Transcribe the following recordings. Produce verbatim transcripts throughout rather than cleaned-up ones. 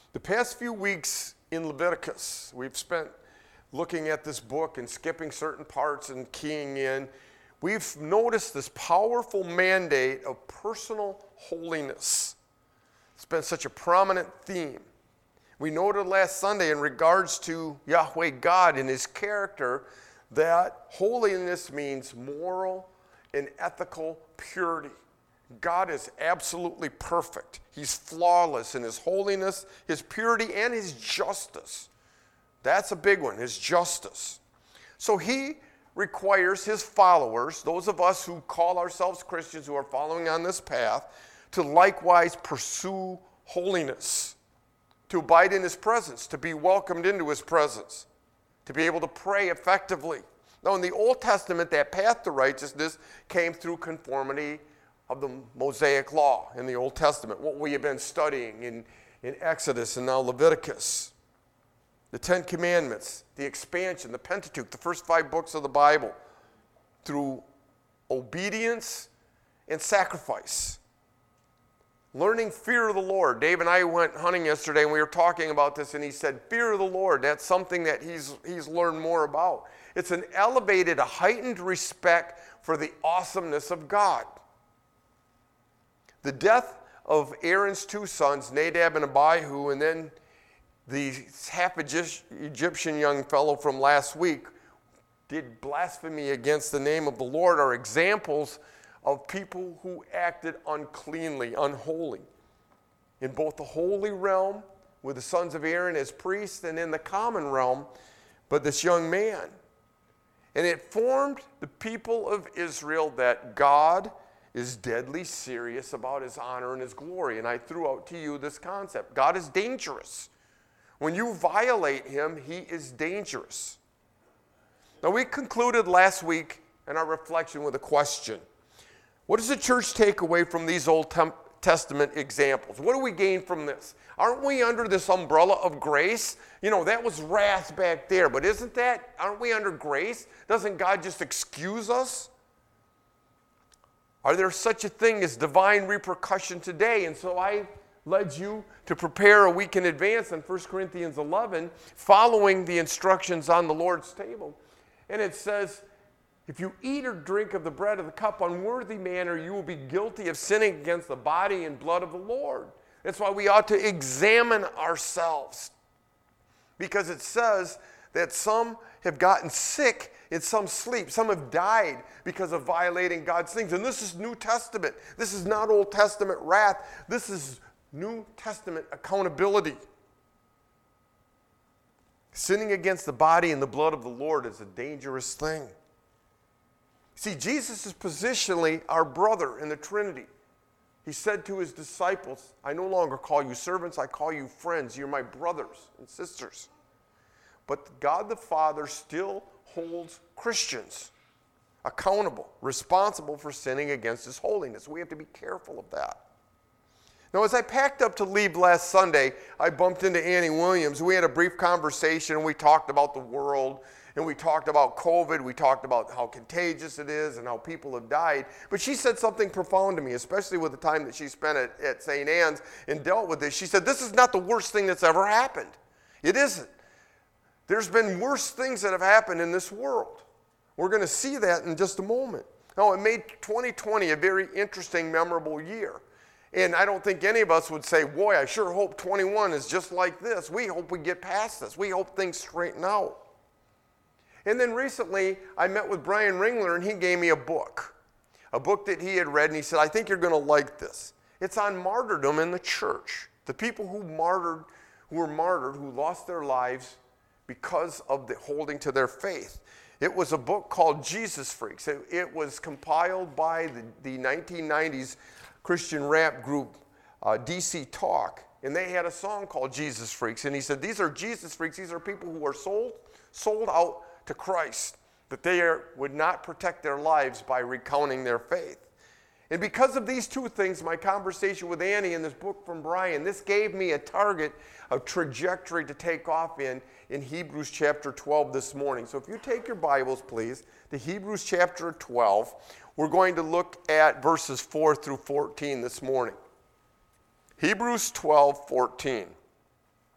The past few weeks in Leviticus, we've spent looking at this book and skipping certain parts and keying in. We've noticed this powerful mandate of personal holiness. It's been such a prominent theme. We noted last Sunday in regards to Yahweh God and his character that holiness means moral and ethical purity. God is absolutely perfect. He's flawless in his holiness, his purity, and his justice. That's a big one, his justice. So he requires his followers, those of us who call ourselves Christians who are following on this path, to likewise pursue holiness, to abide in his presence, to be welcomed into his presence, to be able to pray effectively. Now, in the Old Testament, that path to righteousness came through conformity of the Mosaic law in the Old Testament, what we have been studying in, in Exodus and now Leviticus. The Ten Commandments, the expansion, the Pentateuch, the first five books of the Bible, through obedience and sacrifice. Learning fear of the Lord. Dave and I went hunting yesterday and we were talking about this, and he said, fear of the Lord, that's something that he's, he's learned more about. It's an elevated, a heightened respect for the awesomeness of God. The death of Aaron's two sons, Nadab and Abihu, and then the half Egyptian young fellow from last week did blasphemy against the name of the Lord, are examples of people who acted uncleanly, unholy, in both the holy realm with the sons of Aaron as priests and in the common realm, but this young man. And it formed the people of Israel that God is deadly serious about his honor and his glory. And I threw out to you this concept. God is dangerous. When you violate him, he is dangerous. Now, we concluded last week in our reflection with a question. What does the church take away from these Old Testament examples? What do we gain from this? Aren't we under this umbrella of grace? You know, that was wrath back there, but isn't that, aren't we under grace? Doesn't God just excuse us? Are there such a thing as divine repercussion today? And so I led you to prepare a week in advance in First Corinthians eleven, following the instructions on the Lord's table. And it says, if you eat or drink of the bread of the cup unworthy manner, you will be guilty of sinning against the body and blood of the Lord. That's why we ought to examine ourselves. Because it says that some have gotten sick and some sleep. Some have died because of violating God's things. And this is New Testament. This is not Old Testament wrath. This is New Testament accountability. Sinning against the body and the blood of the Lord is a dangerous thing. See, Jesus is positionally our brother in the Trinity. He said to his disciples, I no longer call you servants, I call you friends. You're my brothers and sisters. But God the Father still holds Christians accountable, responsible for sinning against his holiness. We have to be careful of that. Now, as I packed up to leave last Sunday, I bumped into Annie Williams. We had a brief conversation, and we talked about the world, and we talked about COVID. We talked about how contagious it is and how people have died. But she said something profound to me, especially with the time that she spent at, at Saint Anne's and dealt with this. She said, this is not the worst thing that's ever happened. It isn't. There's been worse things that have happened in this world. We're going to see that in just a moment. Now, it made twenty twenty a very interesting, memorable year. And I don't think any of us would say, boy, I sure hope twenty-one is just like this. We hope we get past this. We hope things straighten out. And then recently, I met with Brian Ringler, and he gave me a book. A book that he had read, and he said, I think you're going to like this. It's on martyrdom in the church. The people who martyred, who were martyred, who lost their lives because of the holding to their faith. It was a book called Jesus Freaks. It, it was compiled by the, the nineteen nineties Christian rap group uh, D C Talk, and they had a song called Jesus Freaks. And he said, these are Jesus freaks. These are people who are sold, sold out to Christ, that they are, would not protect their lives by recounting their faith. And because of these two things, my conversation with Annie and this book from Brian, this gave me a target, a trajectory to take off in, in Hebrews chapter twelve this morning. So if you take your Bibles, please, to Hebrews chapter twelve, we're going to look at verses four through fourteen this morning. Hebrews twelve, fourteen.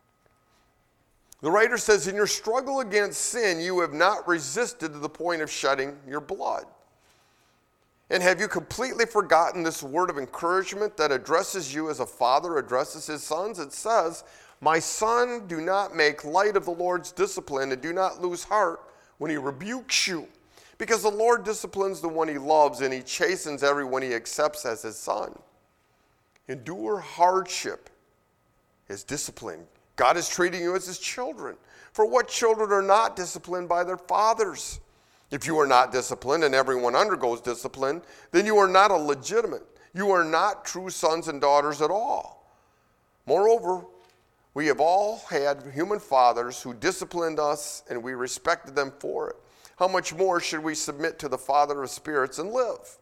The writer says, in your struggle against sin, you have not resisted to the point of shedding your blood. And have you completely forgotten this word of encouragement that addresses you as a father addresses his sons? It says, my son, do not make light of the Lord's discipline and do not lose heart when he rebukes you. Because the Lord disciplines the one he loves and he chastens everyone he accepts as his son. Endure hardship as discipline. God is treating you as his children. For what children are not disciplined by their fathers? If you are not disciplined and everyone undergoes discipline, then you are not a legitimate. You are not true sons and daughters at all. Moreover, we have all had human fathers who disciplined us and we respected them for it. How much more should we submit to the Father of spirits and live?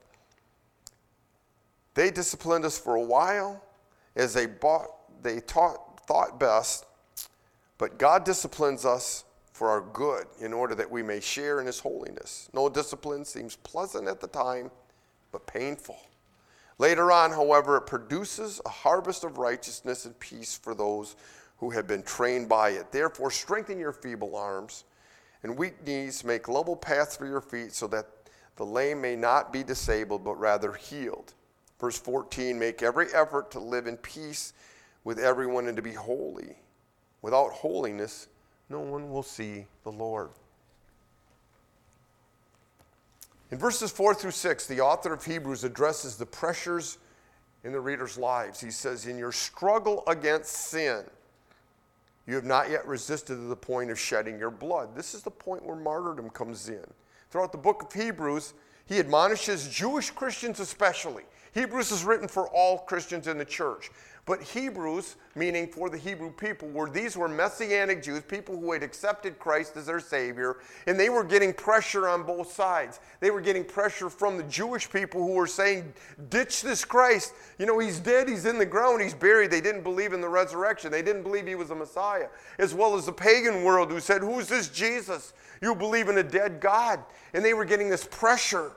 They disciplined us for a while as they, bought, they taught, thought best, but God disciplines us for our good in order that we may share in his holiness. No discipline seems pleasant at the time, but painful. Later on, however, it produces a harvest of righteousness and peace for those who have been trained by it. Therefore, strengthen your feeble arms and weak knees, make level paths for your feet so that the lame may not be disabled, but rather healed. Verse fourteen, make every effort to live in peace with everyone and to be holy. Without holiness, no one will see the Lord. In verses four through six, the author of Hebrews addresses the pressures in the readers' lives. He says, in your struggle against sin, you have not yet resisted to the point of shedding your blood. This is the point where martyrdom comes in. Throughout the book of Hebrews, he admonishes Jewish Christians especially. Hebrews is written for all Christians in the church. But Hebrews, meaning for the Hebrew people, were these were Messianic Jews, people who had accepted Christ as their Savior, and they were getting pressure on both sides. They were getting pressure from the Jewish people who were saying, ditch this Christ. You know, he's dead, he's in the ground, he's buried. They didn't believe in the resurrection. They didn't believe he was the Messiah. As well as the pagan world who said, who's this Jesus? You believe in a dead God. And they were getting this pressure.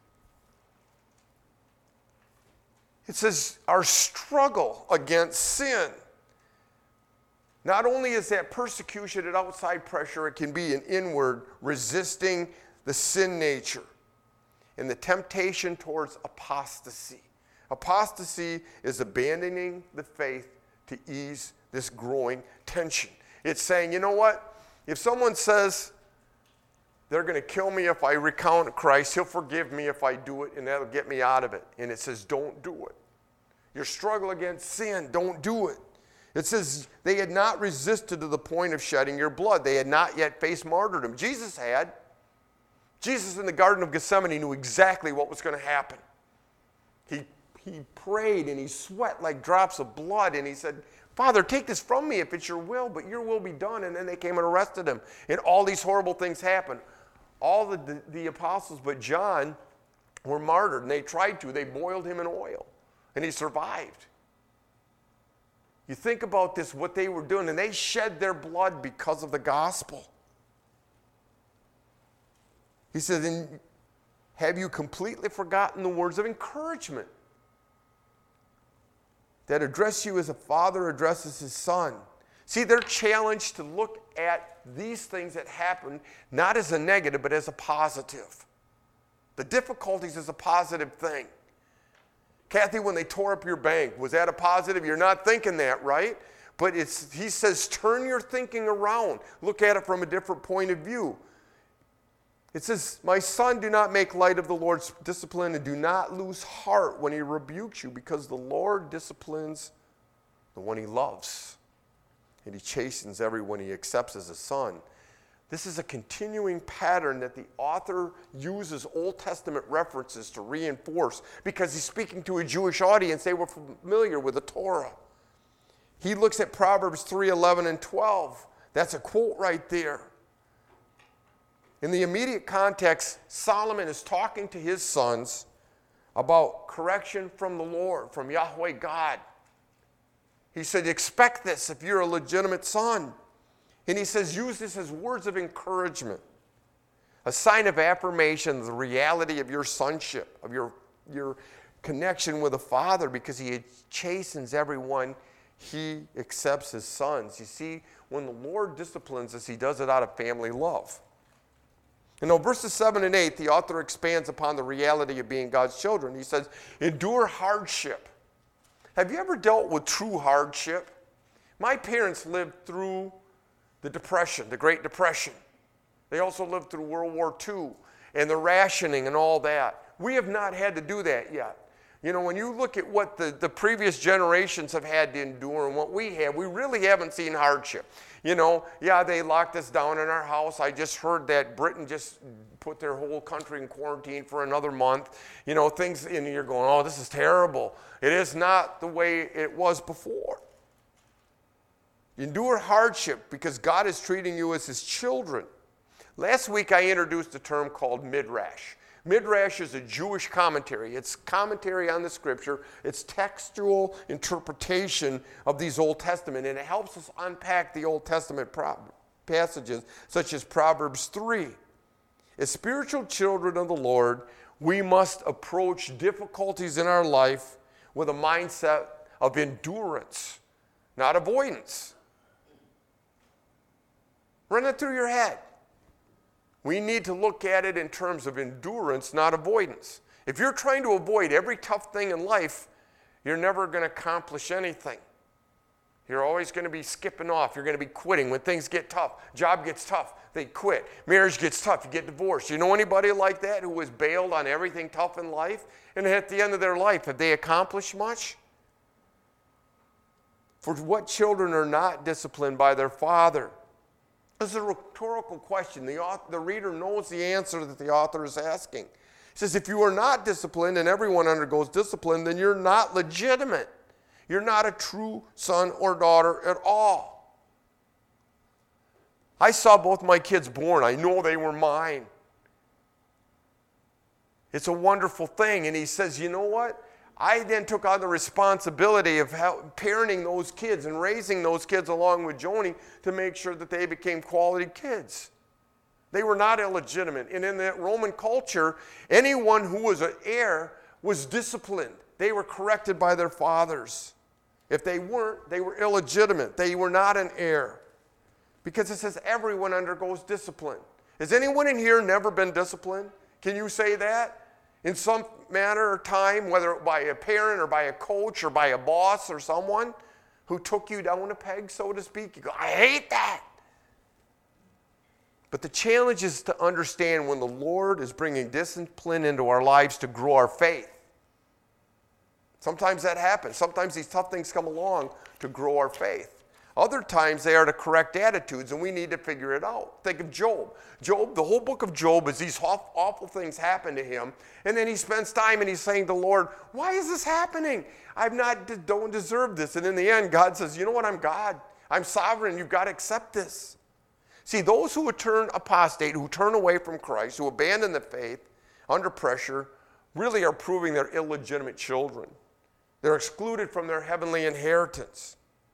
It says our struggle against sin. Not only is that persecution and outside pressure, it can be an inward resisting the sin nature and the temptation towards apostasy. Apostasy is abandoning the faith to ease this growing tension. It's saying, you know what? If someone says they're going to kill me if I recount Christ, he'll forgive me if I do it, and that'll get me out of it. And it says, don't do it. Your struggle against sin, don't do it. It says they had not resisted to the point of shedding your blood. They had not yet faced martyrdom. Jesus had. Jesus in the Garden of Gethsemane knew exactly what was going to happen. He, he prayed and he sweat like drops of blood, and he said, Father, take this from me if it's your will, but your will be done. And then they came and arrested him. And all these horrible things happened. All the, the, the apostles but John were martyred, and they tried to. They boiled him in oil, and he survived. You think about this, what they were doing, and they shed their blood because of the gospel. He said, and have you completely forgotten the words of encouragement that address you as a father addresses his son? See, they're challenged to look at these things that happen not as a negative, but as a positive. The difficulties is a positive thing. Kathy, when they tore up your bank, was that a positive? You're not thinking that, right? But it's, he says, turn your thinking around. Look at it from a different point of view. It says, my son, do not make light of the Lord's discipline and do not lose heart when he rebukes you, because the Lord disciplines the one he loves, and he chastens everyone he accepts as a son. This is a continuing pattern that the author uses Old Testament references to reinforce, because he's speaking to a Jewish audience. They were familiar with the Torah. He looks at Proverbs three, eleven, and twelve. That's a quote right there. In the immediate context, Solomon is talking to his sons about correction from the Lord, from Yahweh God. He said, expect this if you're a legitimate son. And he says, use this as words of encouragement, a sign of affirmation of the reality of your sonship, of your, your connection with the Father, because he chastens everyone he accepts his sons. You see, when the Lord disciplines us, he does it out of family love. You know, verses seven and eight, the author expands upon the reality of being God's children. He says, endure hardship. Have you ever dealt with true hardship? My parents lived through the Depression, the Great Depression. They also lived through World War Two and the rationing and all that. We have not had to do that yet. You know, when you look at what the, the previous generations have had to endure and what we have, we really haven't seen hardship. You know, yeah, they locked us down in our house. I just heard that Britain just put their whole country in quarantine for another month. You know, things, and you're going, oh, this is terrible. It is not the way it was before. Endure hardship because God is treating you as his children. Last week I introduced a term called midrash. Midrash is a Jewish commentary. It's commentary on the scripture. It's textual interpretation of these Old Testament, and it helps us unpack the Old Testament pro- passages, such as Proverbs three. As spiritual children of the Lord, we must approach difficulties in our life with a mindset of endurance, not avoidance. Run it through your head. We need to look at it in terms of endurance, not avoidance. If you're trying to avoid every tough thing in life, you're never going to accomplish anything. You're always going to be skipping off. You're going to be quitting. When things get tough, job gets tough, they quit. Marriage gets tough, you get divorced. You know anybody like that who has bailed on everything tough in life? And at the end of their life, have they accomplished much? For what children are not disciplined by their father? This is a rhetorical question. The, author, the reader knows the answer that the author is asking. He says, if you are not disciplined and everyone undergoes discipline, then you're not legitimate. You're not a true son or daughter at all. I saw both my kids born. I know they were mine. It's a wonderful thing. And he says, you know what? I then took on the responsibility of how, parenting those kids and raising those kids along with Joni to make sure that they became quality kids. They were not illegitimate. And in that Roman culture, anyone who was an heir was disciplined. They were corrected by their fathers. If they weren't, they were illegitimate. They were not an heir. Because it says everyone undergoes discipline. Has anyone in here never been disciplined? Can you say that? In some manner or time, whether by a parent or by a coach or by a boss or someone who took you down a peg, so to speak, you go, I hate that. But the challenge is to understand when the Lord is bringing discipline into our lives to grow our faith. Sometimes that happens. Sometimes these tough things come along to grow our faith. Other times they are to correct attitudes, and we need to figure it out. Think of Job. Job, the whole book of Job is these awful things happen to him, and then he spends time and he's saying to the Lord, why is this happening? I not don't deserve this. And in the end, God says, you know what? I'm God. I'm sovereign. You've got to accept this. See, those who would turn apostate, who turn away from Christ, who abandon the faith under pressure, really are proving they're illegitimate children. They're excluded from their heavenly inheritance.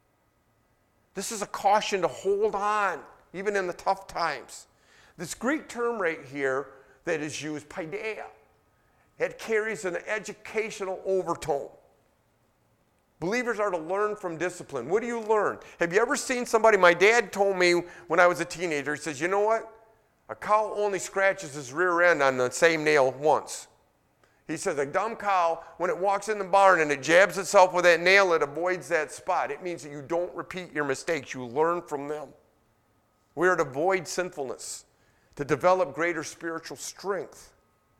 This is a caution to hold on, even in the tough times. This Greek term right here that is used, paideia, it carries an educational overtone. Believers are to learn from discipline. What do you learn? Have you ever seen somebody, my dad told me when I was a teenager, he says, you know what? A cow only scratches his rear end on the same nail once. He says a dumb cow, when it walks in the barn and it jabs itself with that nail, it avoids that spot. It means that you don't repeat your mistakes. You learn from them. We are to avoid sinfulness, to develop greater spiritual strength.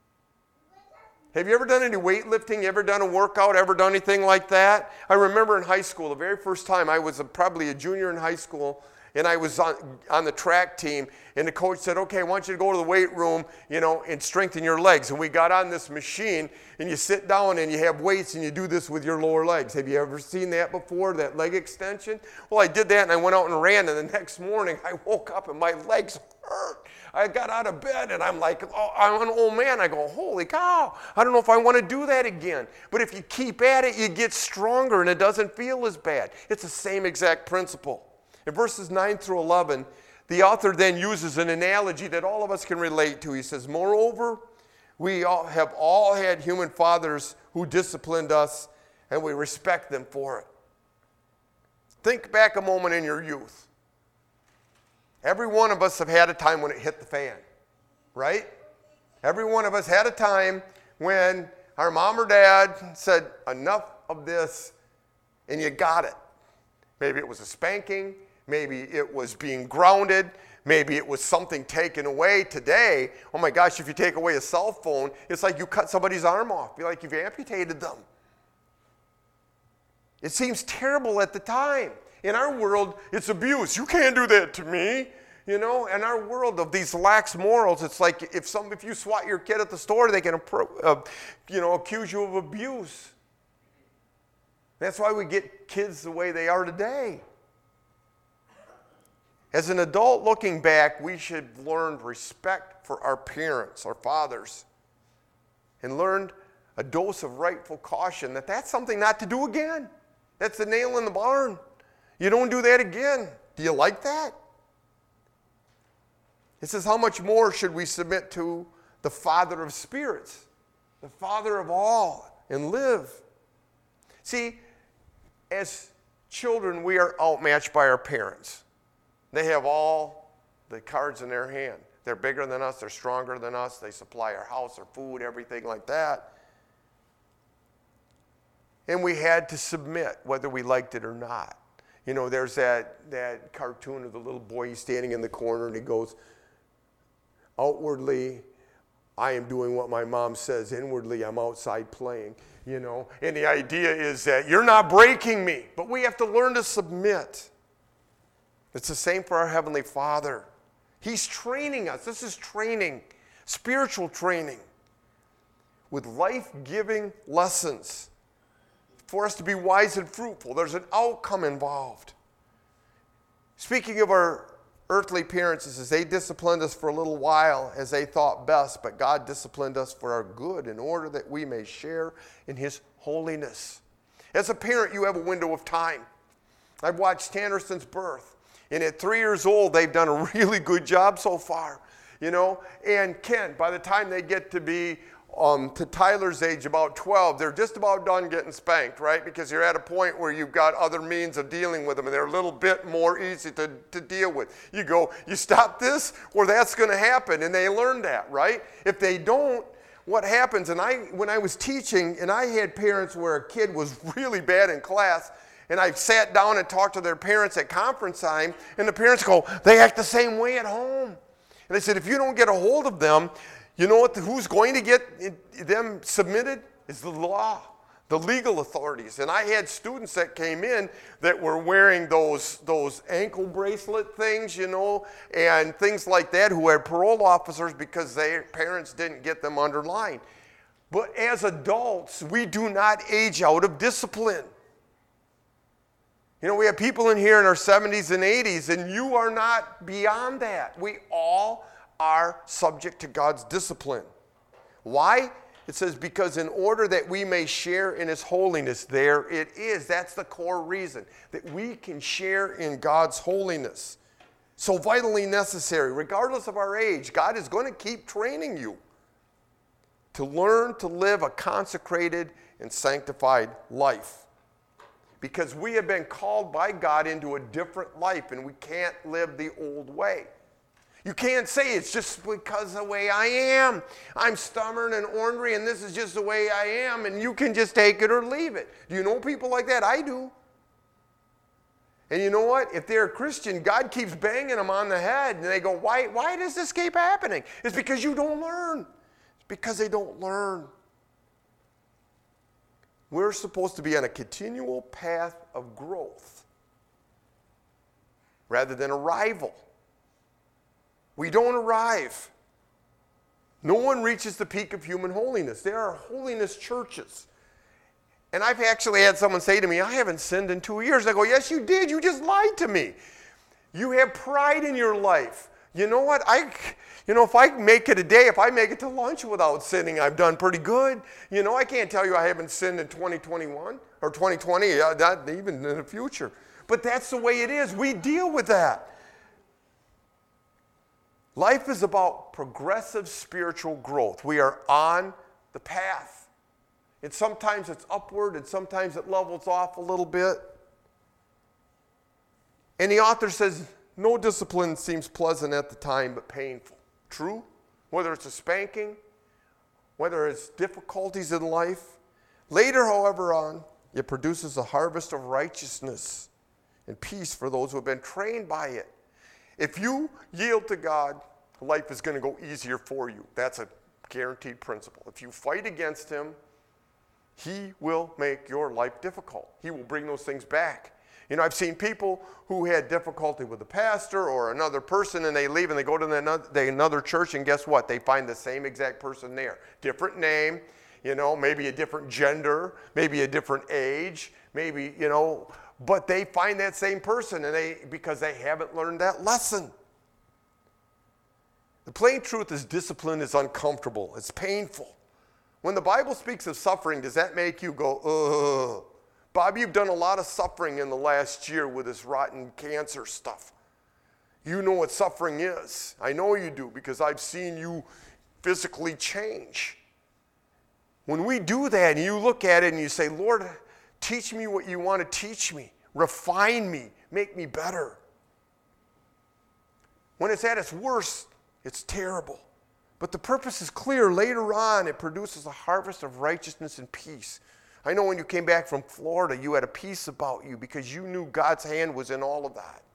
Have you ever done any weightlifting? You ever done a workout? Ever done anything like that? I remember in high school, the very first time, I was a, probably a junior in high school, and I was on, on the track team, and the coach said, okay, I want you to go to the weight room, you know, and strengthen your legs. And we got on this machine, and you sit down, and you have weights, and you do this with your lower legs. Have you ever seen that before, that leg extension? Well, I did that, and I went out and ran, and the next morning, I woke up, and my legs hurt. I got out of bed, and I'm like, oh, I'm an old man. I go, holy cow, I don't know if I want to do that again. But if you keep at it, you get stronger, and it doesn't feel as bad. It's the same exact principle. In verses nine through eleven, the author then uses an analogy that all of us can relate to. He says, moreover, we all have all had human fathers who disciplined us, and we respect them for it. Think back a moment in your youth. Every one of us have had a time when it hit the fan, right? Every one of us had a time when our mom or dad said, enough of this, and you got it. Maybe it was a spanking. Maybe it was being grounded. Maybe it was something taken away. Today, oh my gosh, if you take away a cell phone, it's like you cut somebody's arm off. Be like you've amputated them. It seems terrible at the time. In our world, it's abuse. You can't do that to me. You know, in our world of these lax morals, it's like if some if you swat your kid at the store, they can uh, you know, accuse you of abuse. That's why we get kids the way they are today. As an adult looking back, we should learn respect for our parents, our fathers, and learn a dose of rightful caution that that's something not to do again. That's the nail in the barn. You don't do that again. Do you like that? It says, how much more should we submit to the Father of spirits, the Father of all, and live? See, as children, we are outmatched by our parents. They have all the cards in their hand. They're bigger than us. They're stronger than us. They supply our house, our food, everything like that. And we had to submit whether we liked it or not. You know, there's that, that cartoon of the little boy, he's standing in the corner and he goes, outwardly, I am doing what my mom says. Inwardly, I'm outside playing, you know. And the idea is that you're not breaking me, but we have to learn to submit. It's the same for our Heavenly Father. He's training us. This is training, spiritual training, with life-giving lessons for us to be wise and fruitful. There's an outcome involved. Speaking of our earthly parents, it says they disciplined us for a little while as they thought best, but God disciplined us for our good in order that we may share in His holiness. As a parent, you have a window of time. I've watched Tanner since birth. And at three years old, they've done a really good job so far, you know. And Ken, by the time they get to be um, to Tyler's age, about twelve, they're just about done getting spanked, right? Because you're at a point where you've got other means of dealing with them, and they're a little bit more easy to, to deal with. You go, you stop this, or that's going to happen, and they learn that, right? If they don't, what happens? And I, when I was teaching, and I had parents where a kid was really bad in class, and I sat down and talked to their parents at conference time, and the parents go, they act the same way at home. And I said, if you don't get a hold of them, you know what? Who's going to get them submitted is the law, the legal authorities. And I had students that came in that were wearing those, those ankle bracelet things, you know, and things like that, who had parole officers because their parents didn't get them underlined. But as adults, we do not age out of discipline. You know, we have people in here in our seventies and eighties, and you are not beyond that. We all are subject to God's discipline. Why? It says, because in order that we may share in His holiness, there it is. That's the core reason, that we can share in God's holiness. So vitally necessary, regardless of our age, God is going to keep training you to learn to live a consecrated and sanctified life. Because we have been called by God into a different life, and we can't live the old way. You can't say it's just because of the way I am. I'm stubborn and ornery, and this is just the way I am, and you can just take it or leave it. Do you know people like that? I do. And you know what? If they're a Christian, God keeps banging them on the head, and they go, why, why does this keep happening? It's because you don't learn. It's because they don't learn. We're supposed to be on a continual path of growth rather than arrival. We don't arrive. No one reaches the peak of human holiness. There are holiness churches. And I've actually had someone say to me, I haven't sinned in two years. I go, yes, you did. You just lied to me. You have pride in your life. You know what? I, you know, if I make it a day, if I make it to lunch without sinning, I've done pretty good. You know, I can't tell you I haven't sinned in twenty twenty-one or twenty twenty, uh, not even in the future. But that's the way it is. We deal with that. Life is about progressive spiritual growth. We are on the path. And sometimes it's upward, and sometimes it levels off a little bit. And the author says, no discipline seems pleasant at the time, but painful. True? Whether it's a spanking, whether it's difficulties in life. Later, however, on, it produces a harvest of righteousness and peace for those who have been trained by it. If you yield to God, life is going to go easier for you. That's a guaranteed principle. If you fight against him, he will make your life difficult. He will bring those things back. You know, I've seen people who had difficulty with a pastor or another person, and they leave and they go to another, they, another church, and guess what? They find the same exact person there. Different name, you know, maybe a different gender, maybe a different age, maybe, you know, but they find that same person and they because they haven't learned that lesson. The plain truth is discipline is uncomfortable. It's painful. When the Bible speaks of suffering, does that make you go, ugh? Bob, you've done a lot of suffering in the last year with this rotten cancer stuff. You know what suffering is. I know you do because I've seen you physically change. When we do that and you look at it and you say, Lord, teach me what you want to teach me. Refine me. Make me better. When it's at its worst, it's terrible. But the purpose is clear. Later on, it produces a harvest of righteousness and peace. I know when you came back from Florida, you had a peace about you because you knew God's hand was in all of that.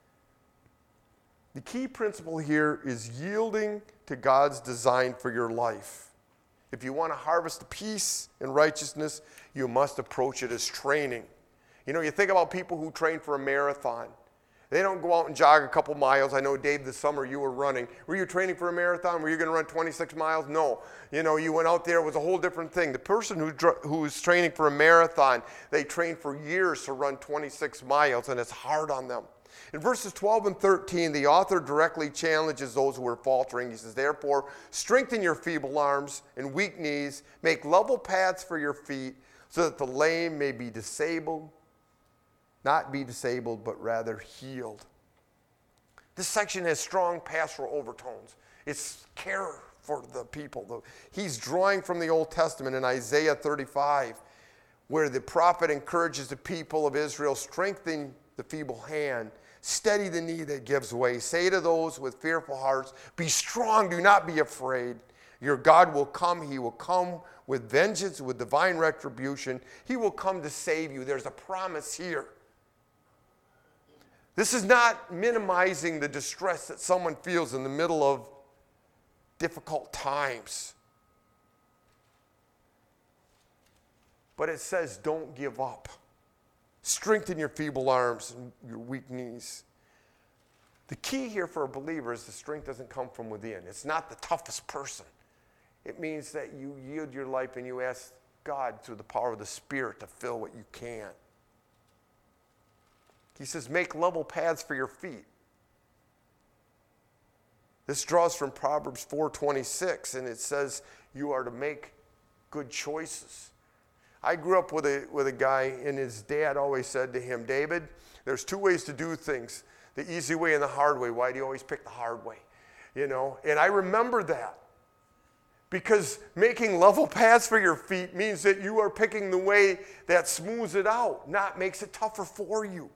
The key principle here is yielding to God's design for your life. If you want to harvest the peace and righteousness, you must approach it as training. You know, you think about people who train for a marathon. They don't go out and jog a couple miles. I know, Dave, this summer you were running. Were you training for a marathon? Were you going to run twenty-six miles? No. You know, you went out there, it was a whole different thing. The person who who is training for a marathon, they train for years to run twenty-six miles, and it's hard on them. In verses twelve and thirteen, the author directly challenges those who are faltering. He says, therefore, strengthen your feeble arms and weak knees. Make level paths for your feet so that the lame may be disabled. Not be disabled, but rather healed. This section has strong pastoral overtones. It's care for the people. He's drawing from the Old Testament in Isaiah thirty-five, where the prophet encourages the people of Israel, strengthen the feeble hand, steady the knee that gives way. Say to those with fearful hearts, be strong, do not be afraid. Your God will come. He will come with vengeance, with divine retribution. He will come to save you. There's a promise here. This is not minimizing the distress that someone feels in the middle of difficult times. But it says, don't give up. Strengthen your feeble arms and your weak knees. The key here for a believer is the strength doesn't come from within. It's not the toughest person. It means that you yield your life and you ask God through the power of the Spirit to fill what you can. He says, make level paths for your feet. This draws from Proverbs four twenty-six, and it says you are to make good choices. I grew up with a, with a guy, and his dad always said to him, David, there's two ways to do things, the easy way and the hard way. Why do you always pick the hard way? You know, and I remember that. Because making level paths for your feet means that you are picking the way that smooths it out, not makes it tougher for you.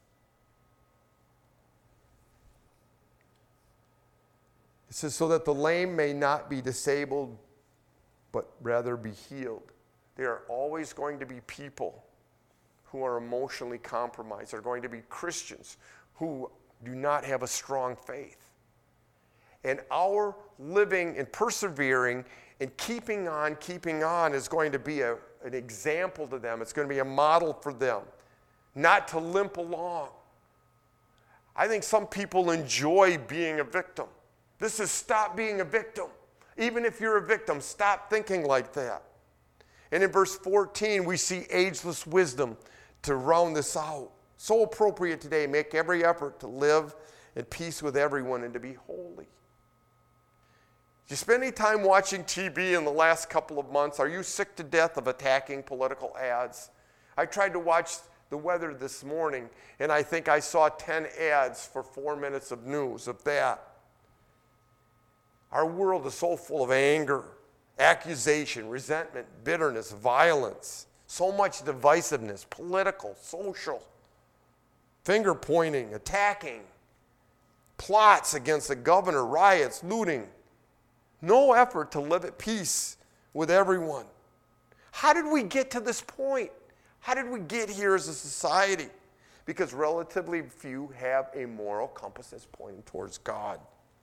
It says, so that the lame may not be disabled, but rather be healed. There are always going to be people who are emotionally compromised. There are going to be Christians who do not have a strong faith. And our living and persevering and keeping on, keeping on is going to be a, an example to them. It's going to be a model for them, not to limp along. I think some people enjoy being a victim. This is stop being a victim. Even if you're a victim, stop thinking like that. And in verse fourteen, we see ageless wisdom to round this out. So appropriate today. Make every effort to live in peace with everyone and to be holy. Did you spend any time watching T V in the last couple of months? Are you sick to death of attacking political ads? I tried to watch the weather this morning, and I think I saw ten ads for four minutes of news of that. Our world is so full of anger, accusation, resentment, bitterness, violence, so much divisiveness, political, social. finger pointing, attacking, plots against the governor, riots, looting. No effort to live at peace with everyone. How did we get to this point? How did we get here as a society? Because relatively few have a moral compass that's pointing towards God.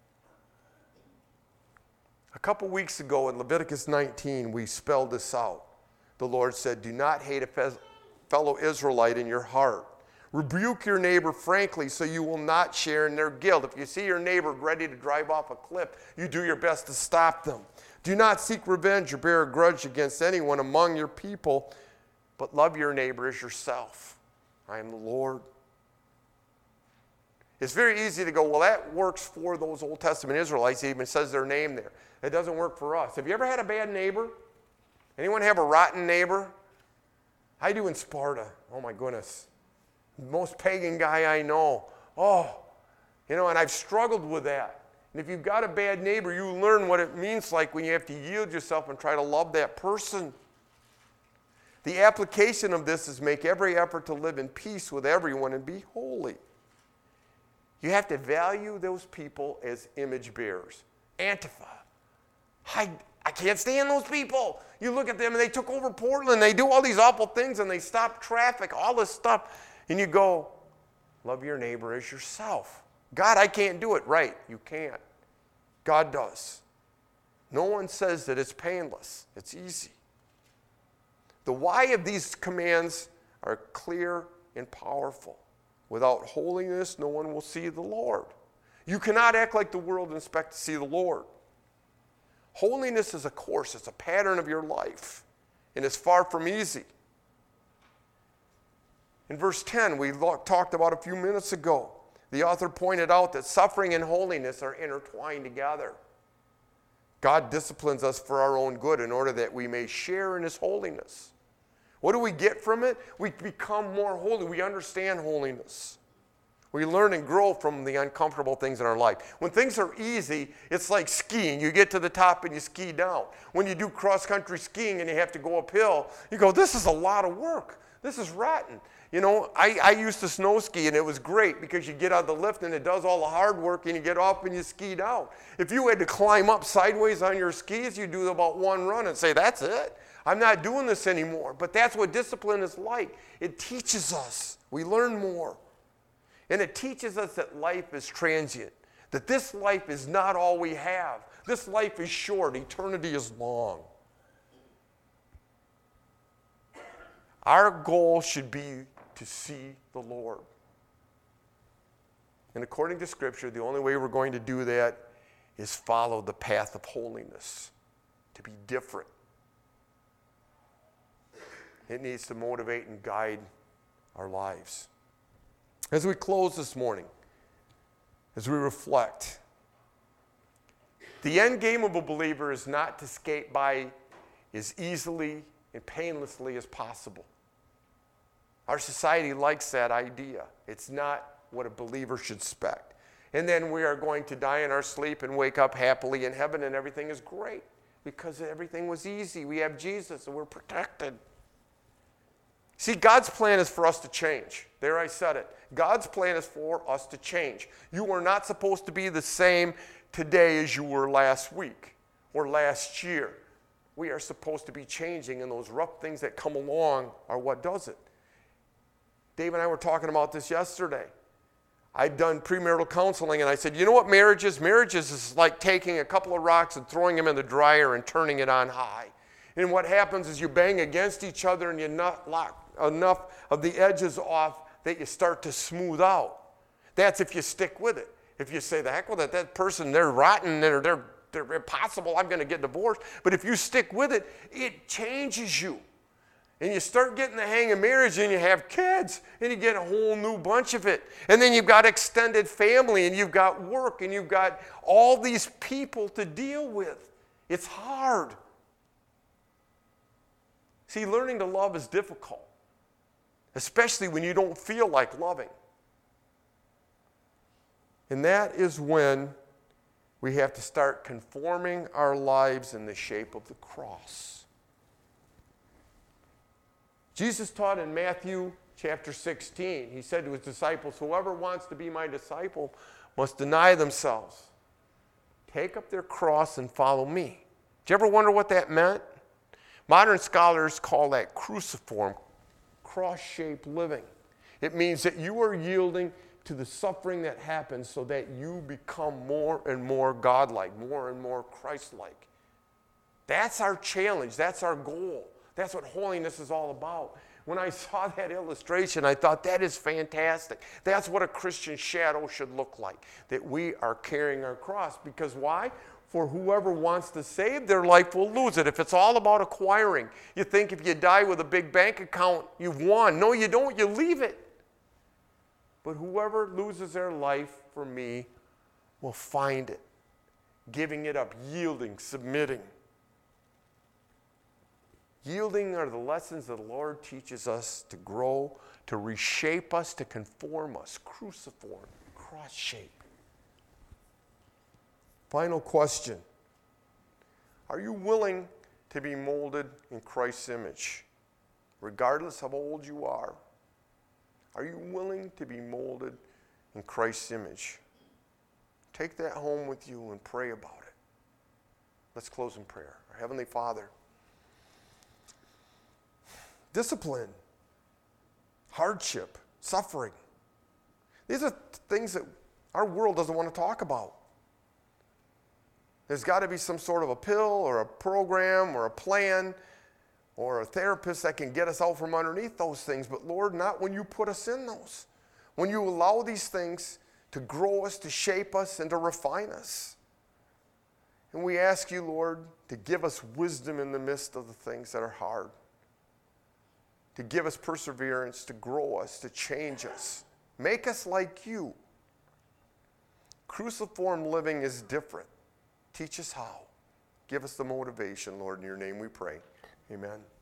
A couple weeks ago in Leviticus nineteen, we spelled this out. The Lord said, do not hate a fellow Israelite in your heart. Rebuke your neighbor frankly so you will not share in their guilt. If you see your neighbor ready to drive off a cliff, you do your best to stop them. Do not seek revenge or bear a grudge against anyone among your people, but love your neighbor as yourself. I am the Lord. It's very easy to go, well, that works for those Old Testament Israelites. It even says their name there. It doesn't work for us. Have you ever had a bad neighbor? Anyone have a rotten neighbor? I do in Sparta. Oh, my goodness. Most pagan guy I know. Oh, you know, and I've struggled with that. And if you've got a bad neighbor, you learn what it means like when you have to yield yourself and try to love that person. The application of this is make every effort to live in peace with everyone and be holy. You have to value those people as image bearers. Antifa. I, I can't stand those people. You look at them and they took over Portland. They do all these awful things and they stop traffic, all this stuff. And you go, love your neighbor as yourself. God, I can't do it. Right, you can't. God does. No one says that it's painless. It's easy. The why of these commands are clear and powerful. Without holiness, no one will see the Lord. You cannot act like the world and expect to see the Lord. Holiness is a course. It's a pattern of your life. And it's far from easy. In verse ten, we talked about a few minutes ago, the author pointed out that suffering and holiness are intertwined together. God disciplines us for our own good in order that we may share in his holiness. What do we get from it? We become more holy. We understand holiness. We learn and grow from the uncomfortable things in our life. When things are easy, it's like skiing. You get to the top and you ski down. When you do cross-country skiing and you have to go uphill, you go, this is a lot of work. This is rotten. You know, I, I used to snow ski, and it was great because you get on the lift and it does all the hard work, and you get off and you ski down. If you had to climb up sideways on your skis, you do about one run and say, that's it. I'm not doing this anymore. But that's what discipline is like. It teaches us. We learn more. And it teaches us that life is transient, that this life is not all we have. This life is short. Eternity is long. Our goal should be to see the Lord. And according to Scripture, the only way we're going to do that is follow the path of holiness, to be different. It needs to motivate and guide our lives. As we close this morning, as we reflect, the end game of a believer is not to skate by as easily and painlessly as possible. Our society likes that idea. It's not what a believer should expect. And then we are going to die in our sleep and wake up happily in heaven and everything is great because everything was easy. We have Jesus and we're protected. See, God's plan is for us to change. There I said it. God's plan is for us to change. You are not supposed to be the same today as you were last week or last year. We are supposed to be changing, and those rough things that come along are what does it. Dave and I were talking about this yesterday. I'd done premarital counseling, and I said, you know what marriage is? Marriage is like taking a couple of rocks and throwing them in the dryer and turning it on high. And what happens is you bang against each other and you not lock enough of the edges off that you start to smooth out. That's if you stick with it. If you say, the heck with it, that person, they're rotten, they're, they're, they're impossible, I'm going to get divorced. But if you stick with it, it changes you. And you start getting the hang of marriage and you have kids and you get a whole new bunch of it. And then you've got extended family and you've got work and you've got all these people to deal with. It's hard. See, learning to love is difficult, especially when you don't feel like loving. And that is when we have to start conforming our lives in the shape of the cross. Jesus taught in Matthew chapter sixteen. He said to his disciples, whoever wants to be my disciple must deny themselves, take up their cross and follow me. Did you ever wonder what that meant? Modern scholars call that cruciform, cross-shaped living. It means that you are yielding to the suffering that happens so that you become more and more godlike, more and more Christ-like. That's our challenge. That's our goal. That's what holiness is all about. When I saw that illustration, I thought, that is fantastic. That's what a Christian shadow should look like, that we are carrying our cross. Because why? For whoever wants to save their life will lose it. If it's all about acquiring, you think if you die with a big bank account, you've won. No, you don't. You leave it. But whoever loses their life for me will find it, giving it up, yielding, submitting. Yielding are the lessons that the Lord teaches us to grow, to reshape us, to conform us, cruciform, cross-shape. Final question. Are you willing to be molded in Christ's image, regardless of how old you are? Are you willing to be molded in Christ's image? Take that home with you and pray about it. Let's close in prayer. Our Heavenly Father, discipline, hardship, suffering. These are things that our world doesn't want to talk about. There's got to be some sort of a pill or a program or a plan or a therapist that can get us out from underneath those things. But Lord, not when you put us in those. When you allow these things to grow us, to shape us, and to refine us. And we ask you, Lord, to give us wisdom in the midst of the things that are hard. To give us perseverance, to grow us, to change us. Make us like you. Cruciform living is different. Teach us how. Give us the motivation, Lord. In your name we pray. Amen.